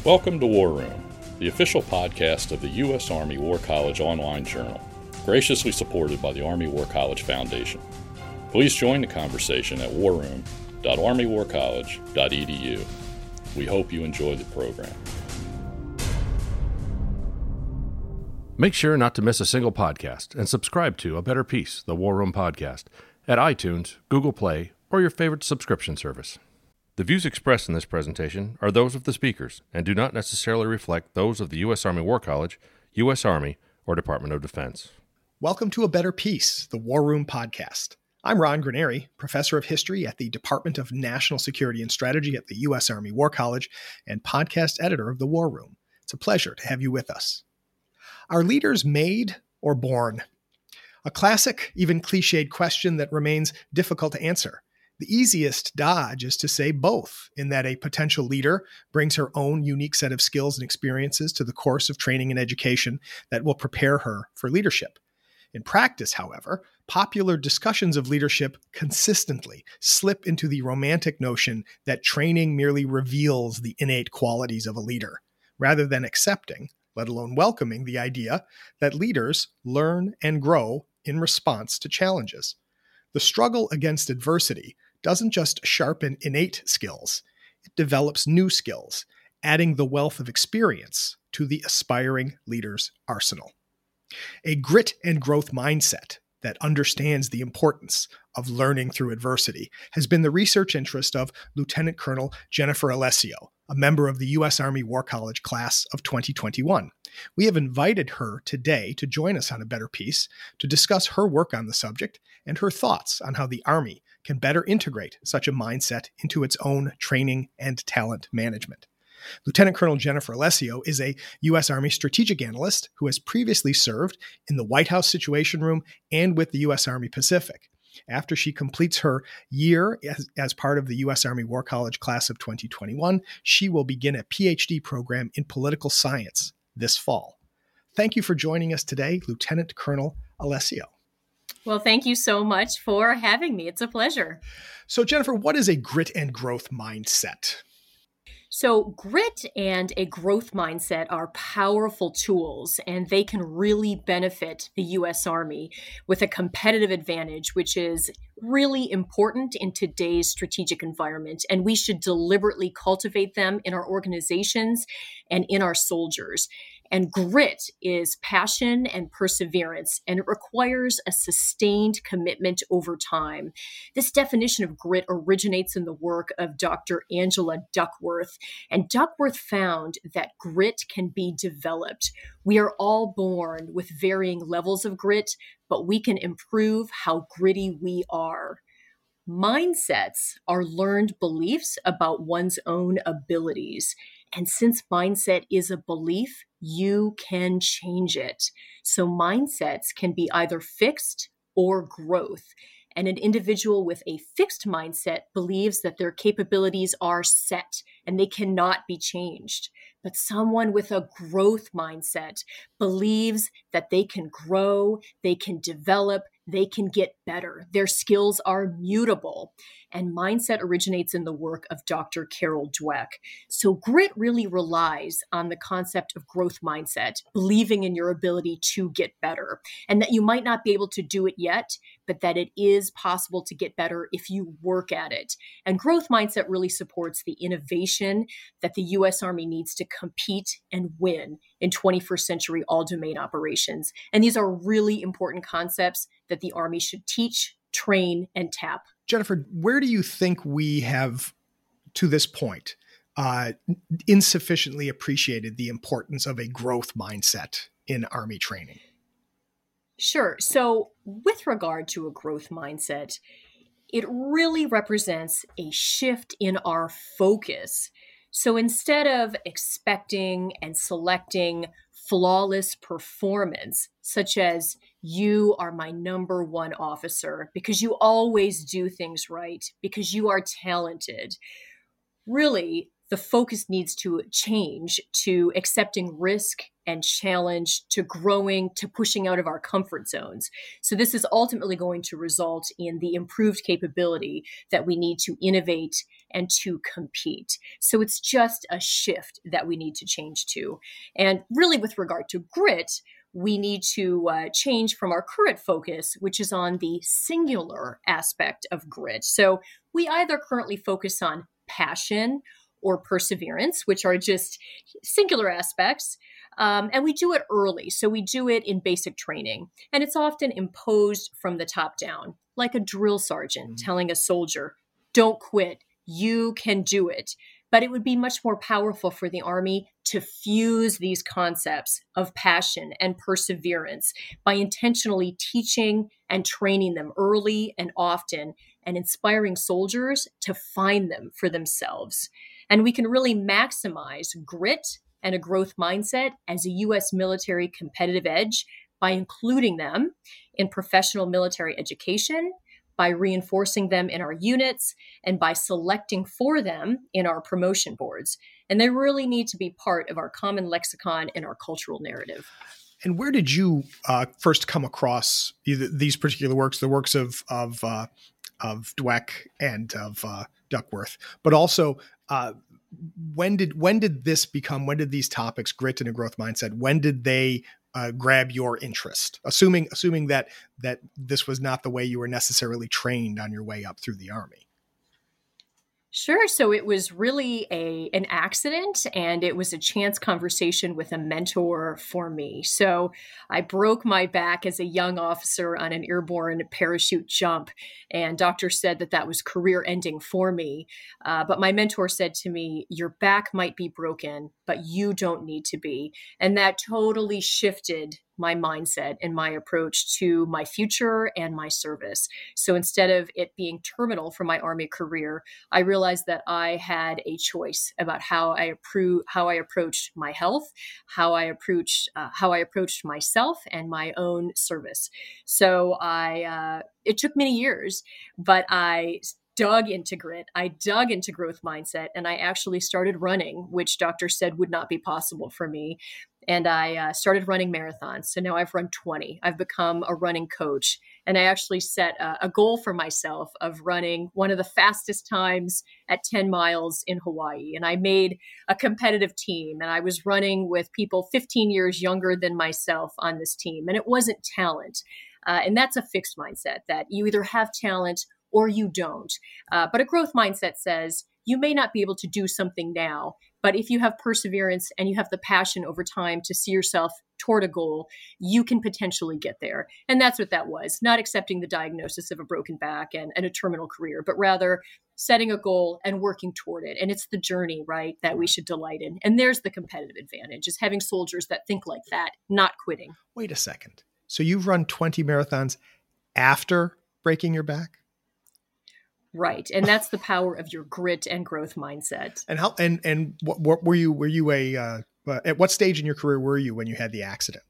Welcome to War Room, the official podcast of the U.S. Army War College online journal, graciously supported by the Army War College Foundation. Please join the conversation at warroom.armywarcollege.edu. We hope you enjoy the program. Make sure not to miss a single podcast and subscribe to A Better Peace, the War Room podcast, at iTunes, Google Play, or your favorite subscription service. The views expressed in this presentation are those of the speakers and do not necessarily reflect those of the U.S. Army War College, U.S. Army, or Department of Defense. Welcome to A Better Peace, the War Room podcast. I'm Ron Granieri, professor of history at the Department of National Security and Strategy at the U.S. Army War College and podcast editor of the War Room. It's a pleasure to have you with us. Are leaders made or born? A classic, even cliched question that remains difficult to answer. The easiest dodge is to say both, in that a potential leader brings her own unique set of skills and experiences to the course of training and education that will prepare her for leadership. In practice, however, popular discussions of leadership consistently slip into the romantic notion that training merely reveals the innate qualities of a leader, rather than accepting, let alone welcoming, the idea that leaders learn and grow in response to challenges. The struggle against adversity doesn't just sharpen innate skills, it develops new skills, adding the wealth of experience to the aspiring leader's arsenal. A grit and growth mindset that understands the importance of learning through adversity has been the research interest of Lieutenant Colonel Jennifer Alessio, a member of the U.S. Army War College class of 2021. We have invited her today to join us on A Better Peace to discuss her work on the subject and her thoughts on how the Army can better integrate such a mindset into its own training and talent management. Lieutenant Colonel Jennifer Alessio is a U.S. Army strategic analyst who has previously served in the White House Situation Room and with the U.S. Army Pacific. After she completes her year as part of the U.S. Army War College class of 2021, she will begin a PhD program in political science this fall. Thank you for joining us today, Lieutenant Colonel Alessio. Well, thank you so much for having me. It's a pleasure. So, Jennifer, what is a grit and growth mindset? So grit and a growth mindset are powerful tools, and they can really benefit the U.S. Army with a competitive advantage, which is really important in today's strategic environment. And we should deliberately cultivate them in our organizations and in our soldiers. And grit is passion and perseverance, and it requires a sustained commitment over time. This definition of grit originates in the work of Dr. Angela Duckworth, and Duckworth found that grit can be developed. We are all born with varying levels of grit, but we can improve how gritty we are. Mindsets are learned beliefs about one's own abilities. And since mindset is a belief, you can change it. So mindsets can be either fixed or growth. And an individual with a fixed mindset believes that their capabilities are set and they cannot be changed. But someone with a growth mindset believes that they can grow, they can develop, they can get better. Their skills are mutable. And mindset originates in the work of Dr. Carol Dweck. So grit really relies on the concept of growth mindset, believing in your ability to get better, and that you might not be able to do it yet, but that it is possible to get better if you work at it. And growth mindset really supports the innovation that the U.S. Army needs to compete and win in 21st century all-domain operations. And these are really important concepts that the Army should teach, train, and tap. Jennifer, where do you think we have, to this point, insufficiently appreciated the importance of a growth mindset in Army training? Sure. So with regard to a growth mindset, it really represents a shift in our focus. So instead of expecting and selecting flawless performance, such as you are my number one officer because you always do things right, because you are talented, really, the focus needs to change to accepting risk and challenge, to growing, to pushing out of our comfort zones. So this is ultimately going to result in the improved capability that we need to innovate and to compete. So it's just a shift that we need to change to. And really, with regard to grit, we need to change from our current focus, which is on the singular aspect of grit. So we either currently focus on passion or perseverance, which are just singular aspects. And we do it early. So we do it in basic training. And it's often imposed from the top down, like a drill sergeant telling a soldier, don't quit, you can do it. But it would be much more powerful for the Army to fuse these concepts of passion and perseverance by intentionally teaching and training them early and often and inspiring soldiers to find them for themselves. And we can really maximize grit and a growth mindset as a U.S. military competitive edge by including them in professional military education, by reinforcing them in our units, and by selecting for them in our promotion boards. And they really need to be part of our common lexicon and our cultural narrative. And where did you first come across either these particular works, the works of Dweck and of Duckworth, but also when did these topics, grit and a growth mindset, when did they grab your interest? Assuming that this was not the way you were necessarily trained on your way up through the Army. Sure. So it was really an accident, and it was a chance conversation with a mentor for me. So I broke my back as a young officer on an airborne parachute jump, and doctors said that was career ending for me. But my mentor said to me, your back might be broken, but you don't need to be. And that totally shifted my mindset and my approach to my future and my service. So instead of it being terminal for my Army career, I realized that I had a choice about how I approached my health, how I approached myself and my own service. So it took many years, but I dug into grit. I dug into growth mindset, and I actually started running, which doctors said would not be possible for me. And I started running marathons. So now I've run 20. I've become a running coach. And I actually set a goal for myself of running one of the fastest times at 10 miles in Hawaii. And I made a competitive team. And I was running with people 15 years younger than myself on this team. And it wasn't talent. And that's a fixed mindset that you either have talent or you don't. But a growth mindset says you may not be able to do something now, but if you have perseverance and you have the passion over time to see yourself toward a goal, you can potentially get there. And that's what that was, not accepting the diagnosis of a broken back and a terminal career, but rather setting a goal and working toward it. And it's the journey, right, that we should delight in. And there's the competitive advantage, is having soldiers that think like that, not quitting. Wait a second. So you've run 20 marathons after breaking your back? Right. And that's the power of your grit and growth mindset. And what were you at what stage in your career were you when you had the accident?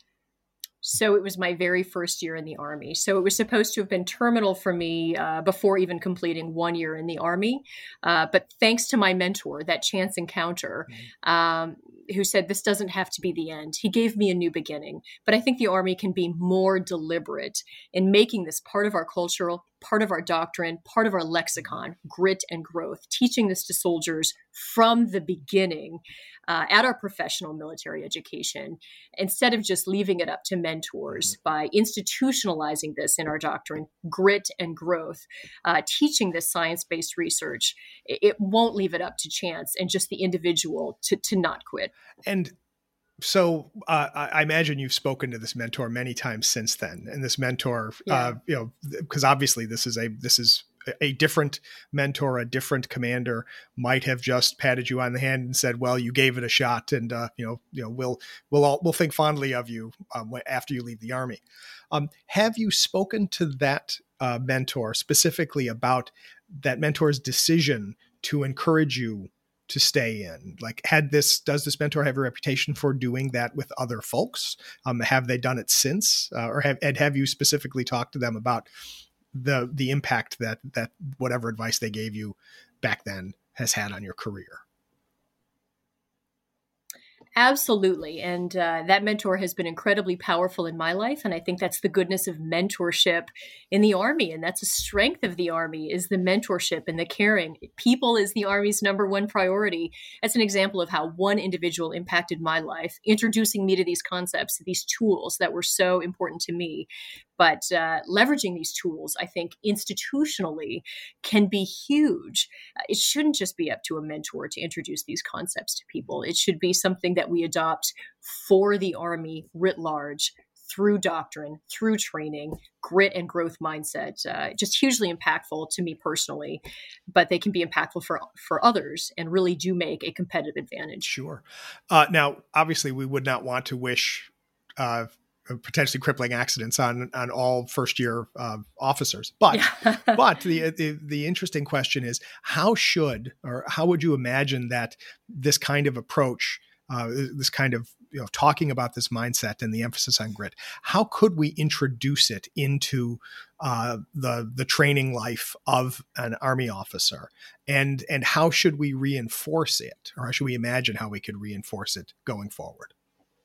So it was my very first year in the Army. So it was supposed to have been terminal for me before even completing 1 year in the Army. But thanks to my mentor, that chance encounter, who said, this doesn't have to be the end. He gave me a new beginning. But I think the Army can be more deliberate in making this part of our cultural, part of our doctrine, part of our lexicon, grit and growth, teaching this to soldiers from the beginning at our professional military education, instead of just leaving it up to mentors. By institutionalizing this in our doctrine, grit and growth, teaching this science-based research, it won't leave it up to chance and just the individual to not quit. And so I imagine you've spoken to this mentor many times since then, and this mentor, because obviously this is a different mentor, a different commander might have just patted you on the hand and said, "Well, you gave it a shot, and we'll think fondly of you after you leave the Army." Have you spoken to that mentor specifically about that mentor's decision to encourage you to stay in? Like, does this mentor have a reputation for doing that with other folks? Have they done it since, or have you specifically talked to them about the impact that whatever advice they gave you back then has had on your career? Absolutely. And that mentor has been incredibly powerful in my life. And I think that's the goodness of mentorship in the Army. And that's a strength of the Army is the mentorship and the caring. People is the Army's number one priority. That's an example of how one individual impacted my life, introducing me to these concepts, these tools that were so important to me. But leveraging these tools, I think, institutionally can be huge. It shouldn't just be up to a mentor to introduce these concepts to people. It should be something that we adopt for the Army writ large through doctrine, through training, grit and growth mindset. Just hugely impactful to me personally, but they can be impactful for others and really do make a competitive advantage. Sure. Now, obviously, we would not want to wish potentially crippling accidents on all first year officers. But but the interesting question is how would you imagine that this kind of approach, this kind of talking about this mindset and the emphasis on grit, how could we introduce it into the training life of an Army officer, and how should we reinforce it, or how should we imagine how we could reinforce it going forward?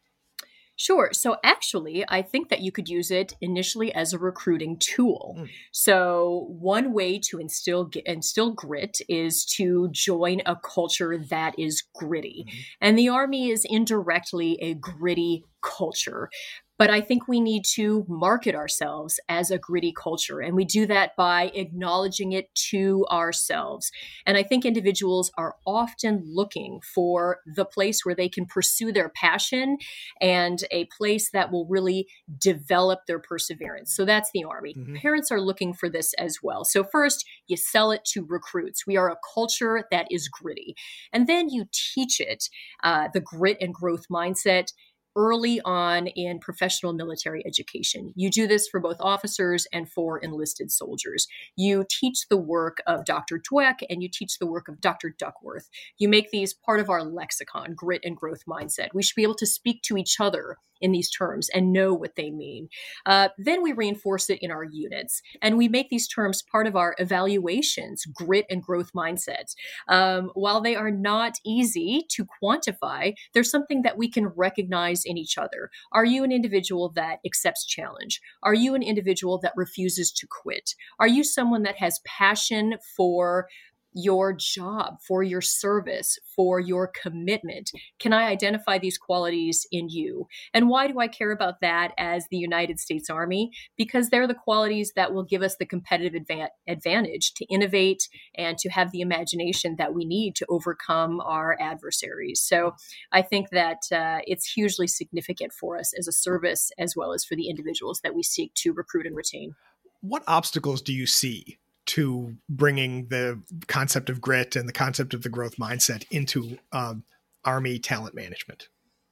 Sure. So actually, I think that you could use it initially as a recruiting tool. So one way to instill grit is to join a culture that is gritty. And the Army is indirectly a gritty culture. But I think we need to market ourselves as a gritty culture. And we do that by acknowledging it to ourselves. And I think individuals are often looking for the place where they can pursue their passion and a place that will really develop their perseverance. So that's the Army. Parents are looking for this as well. So first, you sell it to recruits. We are a culture that is gritty. And then you teach it, the grit and growth mindset, early on in professional military education. You do this for both officers and for enlisted soldiers. You teach the work of Dr. Dweck and you teach the work of Dr. Duckworth. You make these part of our lexicon, grit and growth mindset. We should be able to speak to each other in these terms and know what they mean. Then we reinforce it in our units and we make these terms part of our evaluations, grit and growth mindsets. While they are not easy to quantify, there's something that we can recognize in each other. Are you an individual that accepts challenge? Are you an individual that refuses to quit? Are you someone that has passion for your job, for your service, for your commitment? Can I identify these qualities in you? And why do I care about that as the United States Army? Because they're the qualities that will give us the competitive advantage to innovate and to have the imagination that we need to overcome our adversaries. So I think that it's hugely significant for us as a service, as well as for the individuals that we seek to recruit and retain. What obstacles do you see to bringing the concept of grit and the concept of the growth mindset into Army talent management?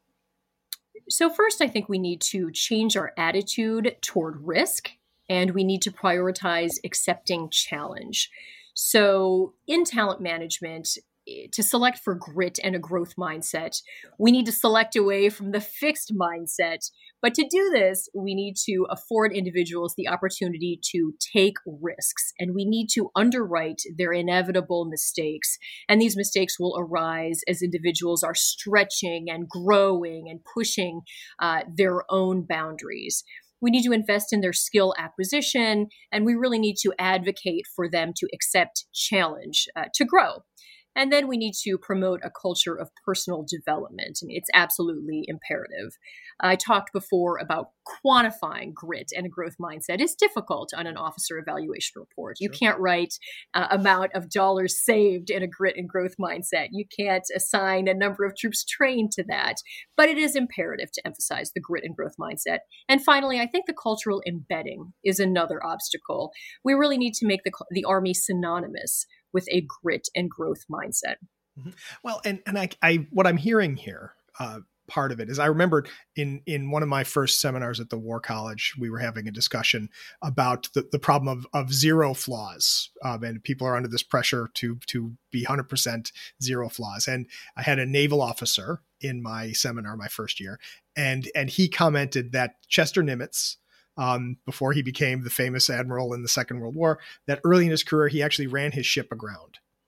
So first, I think we need to change our attitude toward risk, and we need to prioritize accepting challenge. So in talent management, to select for grit and a growth mindset, we need to select away from the fixed mindset. But to do this, we need to afford individuals the opportunity to take risks, and we need to underwrite their inevitable mistakes. And these mistakes will arise as individuals are stretching and growing and pushing their own boundaries. We need to invest in their skill acquisition, and we really need to advocate for them to accept challenge to grow. And then we need to promote a culture of personal development. I mean, it's absolutely imperative. I talked before about quantifying grit and a growth mindset. It's difficult on an officer evaluation report. You can't write amount of dollars saved in a grit and growth mindset. You can't assign a number of troops trained to that. But it is imperative to emphasize the grit and growth mindset. And finally, I think the cultural embedding is another obstacle. We really need to make the Army synonymous with a grit and growth mindset. Well, and I what I'm hearing here, part of it is I remembered in one of my first seminars at the War College, we were having a discussion about the problem of zero flaws, and people are under this pressure to be 100% zero flaws. And I had a naval officer in my seminar my first year, and he commented that Chester Nimitz, before he became the famous admiral in the Second World War, that early in his career, he actually ran his ship aground.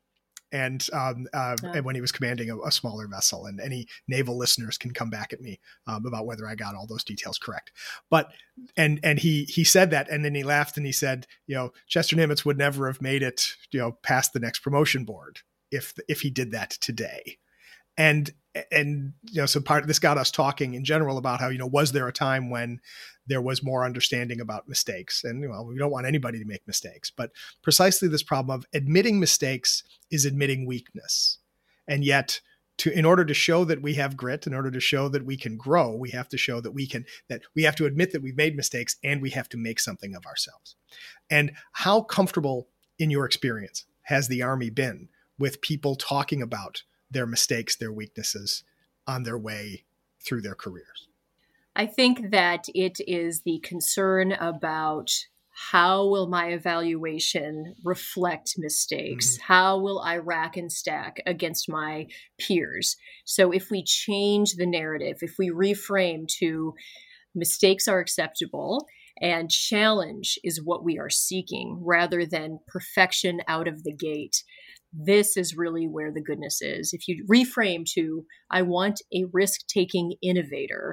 and when he was commanding a smaller vessel. And any naval listeners can come back at me about whether I got all those details correct. But and he said that, and then he laughed and he said, Chester Nimitz would never have made it, past the next promotion board if he did that today. And so part of this got us talking in general about how, was there a time when there was more understanding about mistakes? And, we don't want anybody to make mistakes, but precisely this problem of admitting mistakes is admitting weakness. And yet in order to show that we have grit, in order to show that we can grow, we have to show that we have to admit that we've made mistakes, and we have to make something of ourselves. And how comfortable in your experience has the Army been with people talking about their mistakes, their weaknesses on their way through their careers? I think that it is the concern about how will my evaluation reflect mistakes? Mm-hmm. How will I rack and stack against my peers? So if we change the narrative, if we reframe to mistakes are acceptable and challenge is what we are seeking rather than perfection out of the gate, this is really where the goodness is. If you reframe to, I want a risk-taking innovator,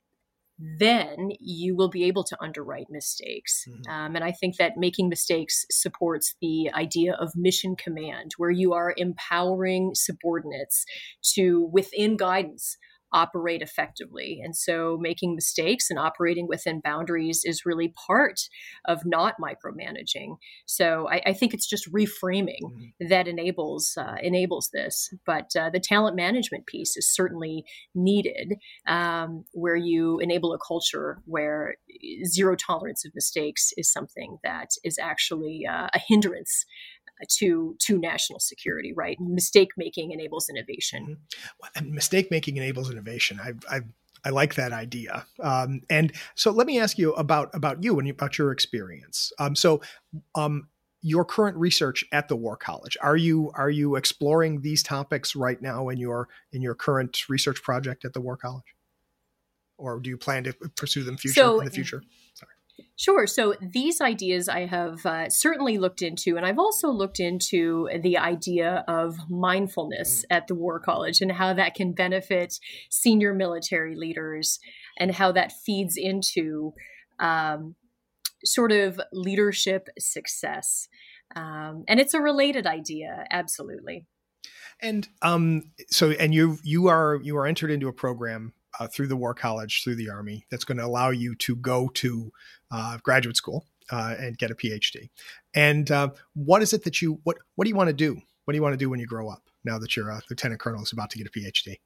then you will be able to underwrite mistakes. Mm-hmm. And I think that making mistakes supports the idea of mission command, where you are empowering subordinates to, within guidance, operate effectively. And so making mistakes and operating within boundaries is really part of not micromanaging. So I think it's just reframing that enables this. But the talent management piece is certainly needed, where you enable a culture where zero tolerance of mistakes is something that is actually a hindrance to national security, right? Mistake making enables innovation. And mistake making enables innovation. I like that idea. And so let me ask you about you and about your experience. Your current research at the War College, are you exploring these topics right now in your current research project at the War College, or do you plan to pursue them in the future? Sure. So these ideas I have certainly looked into, and I've also looked into the idea of mindfulness at the War College and how that can benefit senior military leaders and how that feeds into sort of leadership success. And it's a related idea. Absolutely. And you are entered into a program through the War College, through the Army, that's going to allow you to go to graduate school and get a PhD. And what is it that what do you want to do? What do you want to do when you grow up, now that you're a lieutenant colonel who's about to get a PhD?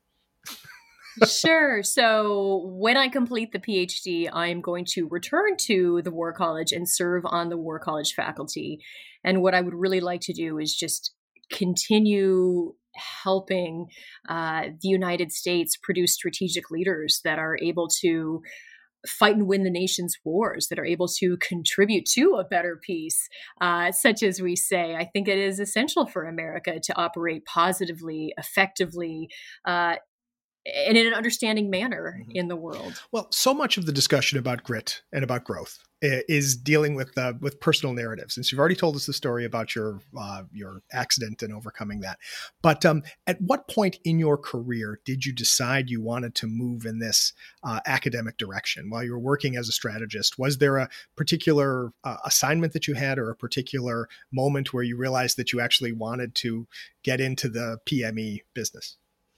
Sure. So when I complete the PhD, I'm going to return to the War College and serve on the War College faculty. And what I would really like to do is just continue helping the United States produce strategic leaders that are able to fight and win the nation's wars, that are able to contribute to a better peace, such as we say. I think it is essential for America to operate positively, effectively, and in an understanding manner in the world. Well, so much of the discussion about grit and about growth is dealing with personal narratives. And so you've already told us the story about your accident and overcoming that. But at what point in your career did you decide you wanted to move in this academic direction? While you were working as a strategist, was there a particular assignment that you had, or a particular moment where you realized that you actually wanted to get into the PME business?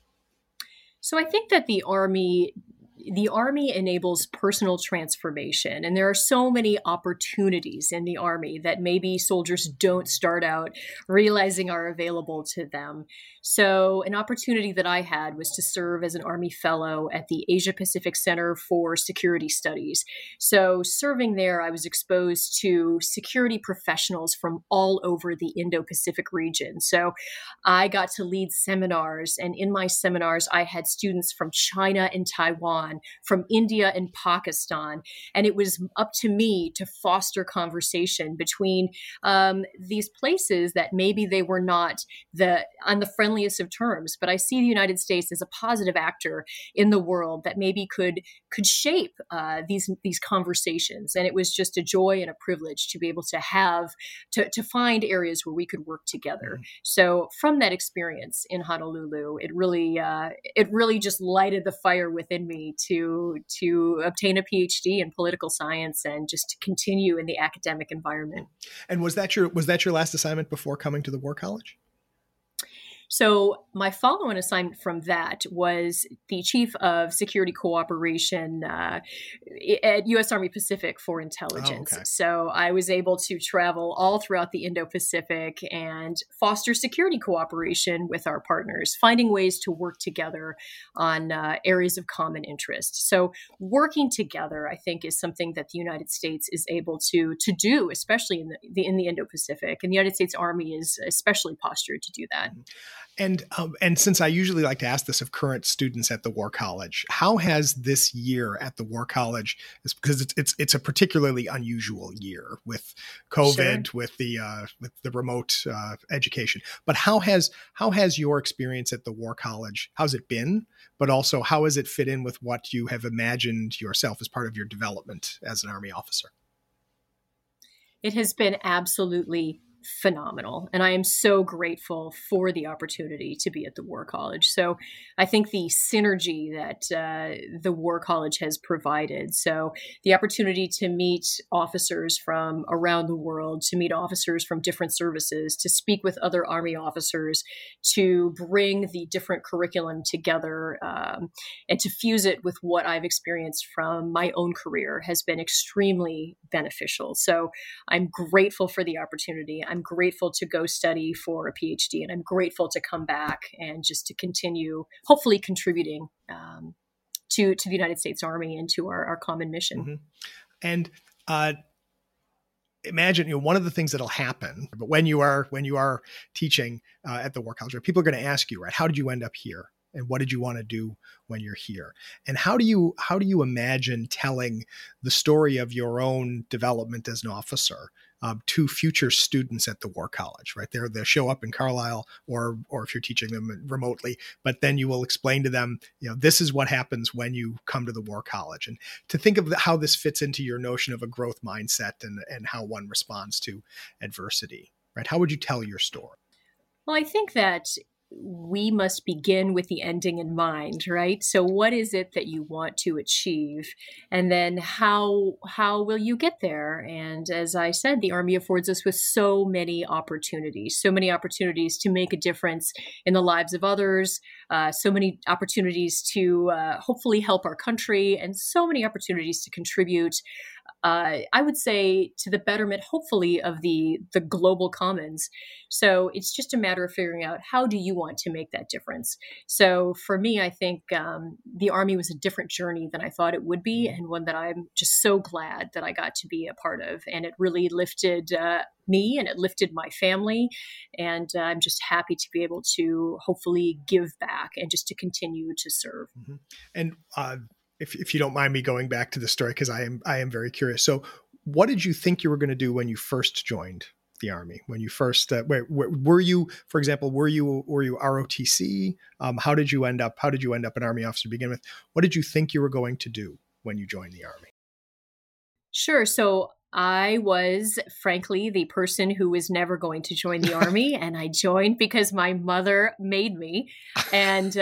So I think that the Army enables personal transformation, and there are so many opportunities in the Army that maybe soldiers don't start out realizing are available to them. So an opportunity that I had was to serve as an Army Fellow at the Asia Pacific Center for Security Studies. So serving there, I was exposed to security professionals from all over the Indo-Pacific region. So I got to lead seminars, and in my seminars, I had students from China and Taiwan, Iran, from India and Pakistan. And it was up to me to foster conversation between these places that maybe they were not on the friendliest of terms, but I see the United States as a positive actor in the world that maybe could shape these conversations. And it was just a joy and a privilege to be able to find areas where we could work together. Mm-hmm. So from that experience in Honolulu, it really just lighted the fire within me to obtain a PhD in political science and just to continue in the academic environment. And was that your last assignment before coming to the War College? So my follow-on assignment from that was the Chief of Security Cooperation at U.S. Army Pacific for Intelligence. Oh, okay. So I was able to travel all throughout the Indo-Pacific and foster security cooperation with our partners, finding ways to work together on areas of common interest. So working together, I think, is something that the United States is able to do, especially in the Indo-Pacific. And the United States Army is especially postured to do that. And since I usually like to ask this of current students at the War College, how has this year at the War College, because it's a particularly unusual year with COVID, sure, with the remote education, but how has your experience at the War College, how's it been, but also how has it fit in with what you have imagined yourself as part of your development as an Army officer? It has been absolutely phenomenal. And I am so grateful for the opportunity to be at the War College. So I think the synergy that the War College has provided, so the opportunity to meet officers from around the world, to meet officers from different services, to speak with other Army officers, to bring the different curriculum together and to fuse it with what I've experienced from my own career has been extremely beneficial. So I'm grateful for the opportunity. I'm grateful to go study for a PhD, and I'm grateful to come back and just to continue, hopefully contributing to the United States Army and to our common mission. Mm-hmm. And imagine, one of the things that'll happen, but when you are teaching at the War College, people are going to ask you, right, how did you end up here? And what did you want to do when you're here? And how do you imagine telling the story of your own development as an officer to future students at the War College, right? They'll show up in Carlisle or if you're teaching them remotely, but then you will explain to them, this is what happens when you come to the War College. And to think of how this fits into your notion of a growth mindset and how one responds to adversity, right? How would you tell your story? Well, I think that we must begin with the ending in mind, right? So what is it that you want to achieve? And then how will you get there? And as I said, the Army affords us with so many opportunities to make a difference in the lives of others, so many opportunities to hopefully help our country, and so many opportunities to contribute, I would say, to the betterment, hopefully, of the global commons. So it's just a matter of figuring out, how do you want to make that difference? So for me, I think the Army was a different journey than I thought it would be, and one that I'm just so glad that I got to be a part of. And it really lifted me, and it lifted my family. And I'm just happy to be able to hopefully give back and just to continue to serve. Mm-hmm. And if you don't mind me going back to the story, because I am very curious. So what did you think you were going to do when you first joined the Army? When you first, were you, for example, were you ROTC? How did you end up an Army officer to begin with? What did you think you were going to do when you joined the Army? Sure. So I was, frankly, the person who was never going to join the Army, and I joined because my mother made me. And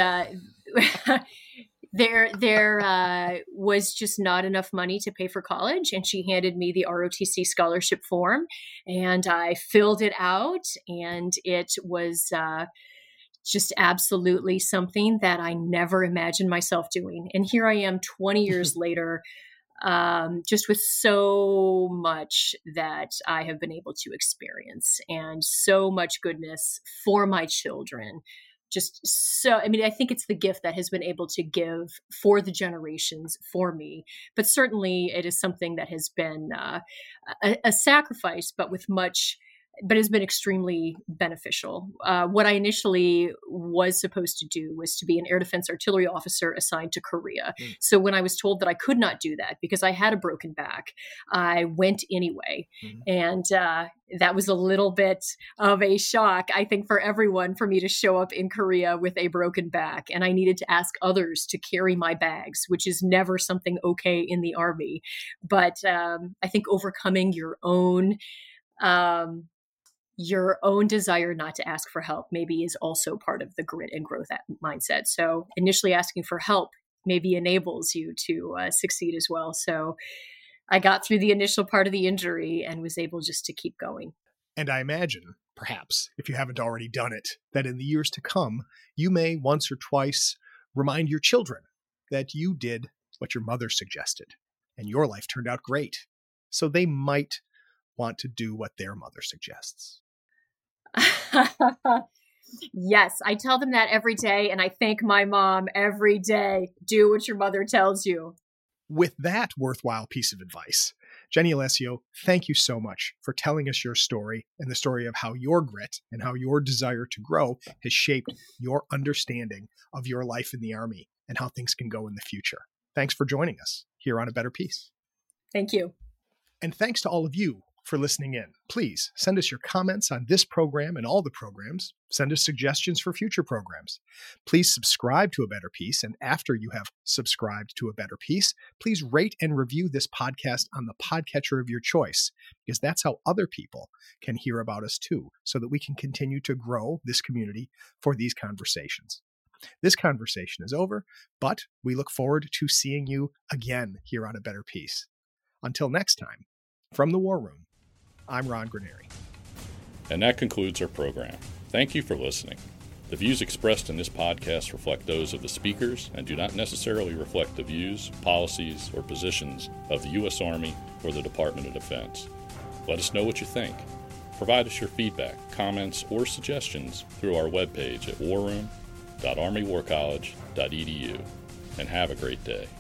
There was just not enough money to pay for college, and she handed me the ROTC scholarship form, and I filled it out, and it was just absolutely something that I never imagined myself doing. And here I am 20 years later, just with so much that I have been able to experience, and so much goodness for my children. I think it's the gift that has been able to give for the generations for me, but certainly it is something that has been a sacrifice, but with much but has been extremely beneficial. What I initially was supposed to do was to be an air defense artillery officer assigned to Korea. So when I was told that I could not do that because I had a broken back, I went anyway. And that was a little bit of a shock, I think, for everyone, for me to show up in Korea with a broken back. And I needed to ask others to carry my bags, which is never something okay in the Army. But I think overcoming your own desire not to ask for help maybe is also part of the grit and growth mindset. So initially asking for help maybe enables you to succeed as well. So I got through the initial part of the injury and was able just to keep going. And I imagine, perhaps, if you haven't already done it, that in the years to come, you may once or twice remind your children that you did what your mother suggested and your life turned out great. So they might want to do what their mother suggests. Yes, I tell them that every day, and I thank my mom every day. Do what your mother tells you. With that worthwhile piece of advice, Jenny Alessio, thank you so much for telling us your story and the story of how your grit and how your desire to grow has shaped your understanding of your life in the Army and how things can go in the future. Thanks for joining us here on A Better Peace. Thank you. And thanks to all of you for listening in. Please send us your comments on this program and all the programs. Send us suggestions for future programs. Please subscribe to A Better Peace. And after you have subscribed to A Better Peace, please rate and review this podcast on the podcatcher of your choice, because that's how other people can hear about us too, so that we can continue to grow this community for these conversations. This conversation is over, but we look forward to seeing you again here on A Better Peace. Until next time, from the War Room, I'm Ron Granieri. And that concludes our program. Thank you for listening. The views expressed in this podcast reflect those of the speakers and do not necessarily reflect the views, policies, or positions of the U.S. Army or the Department of Defense. Let us know what you think. Provide us your feedback, comments, or suggestions through our webpage at warroom.armywarcollege.edu. And have a great day.